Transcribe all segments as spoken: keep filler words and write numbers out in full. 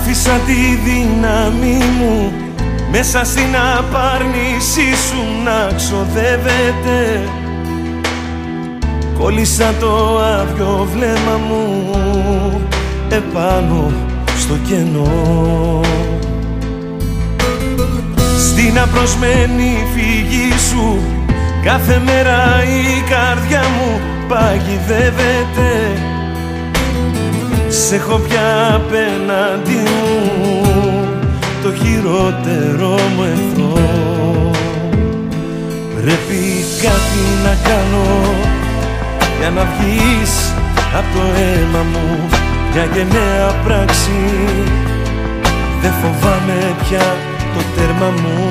Άφησα τη δύναμη μου μέσα στην απάρνησή σου να ξοδεύεται. Κόλλησα το άδειο βλέμμα μου επάνω στο κενό. Στην απροσμένη φυγή σου κάθε μέρα η καρδιά μου παγιδεύεται. Σ' έχω πια απέναντι μου το χειρότερο μου εχθρό. Πρέπει κάτι να κάνω για να βγεις απ' το αίμα μου, μια γενναία πράξη. Δεν φοβάμαι πια το τέρμα μου.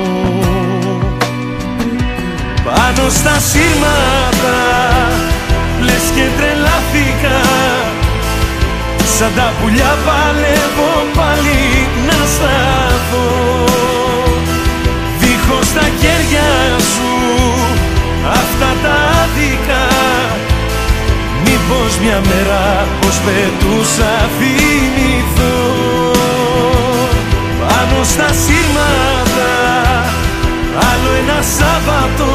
Πάνω στα σύρματα λες και τρελάθηκα, σαν τα πουλιά παλεύω πάλι να σταθώ. Δίχως τα χέρια σου αυτά τα άδικα, μήπως μια μέρα πως πετούσα θυμηθώ. Πάνω στα σύρματα άλλο ένα Σάββατο,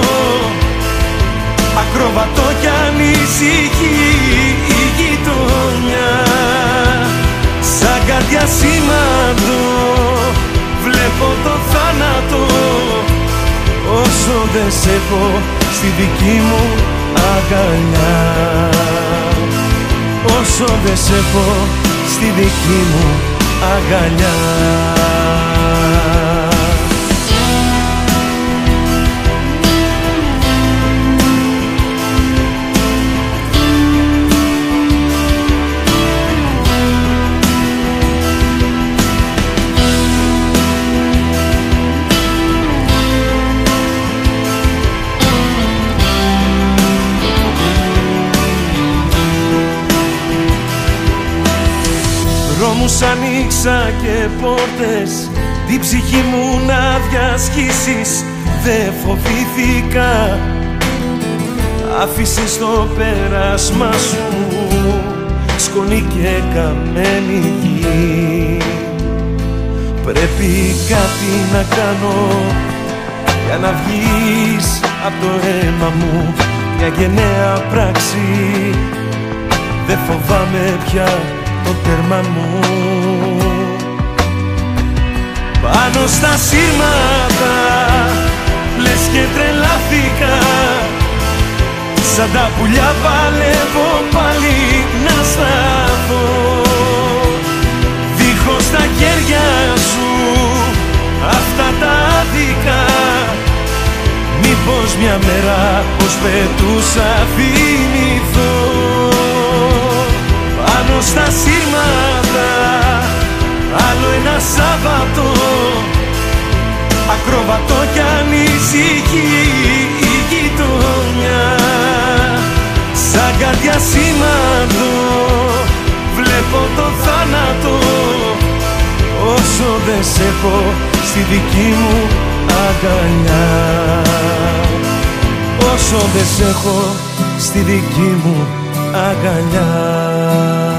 ακροβατό κι ανησυχεί η γειτονιά. Σαν κάτι ασήμαντο βλέπω το θάνατο, όσο δεν σ' έχω στη δική μου αγκαλιά. Όσο δεν σ' έχω στη δική μου αγκαλιά. Δρόμους ανοίξα και πόρτες, την ψυχή μου να διασχίσεις δεν φοβήθηκα. Άφησες το πέρασμα σου σκόνη και καμένη γη. Πρέπει κάτι να κάνω για να βγεις απ' το αίμα μου, μια γενναία πράξη. Δεν φοβάμαι πια το τέρμα μου. Πάνω στα σύρματα λες και τρελάθηκα, σαν τα πουλιά παλεύω πάλι να σταθώ. Δίχως τα χέρια σου αυτά τα άδικα, μήπως μια μέρα πως πετούσα θυμηθώ. Πάνω στα σύρματα άλλο ένα Σάββατο, ακροβατό κι ανησυχεί η γειτονιά. Σαν κάτι ασήμαντο βλέπω το θάνατο, όσο δεν σ' έχω στη δική μου αγκαλιά. Όσο δεν σ' έχω στη δική μου αγκαλιά.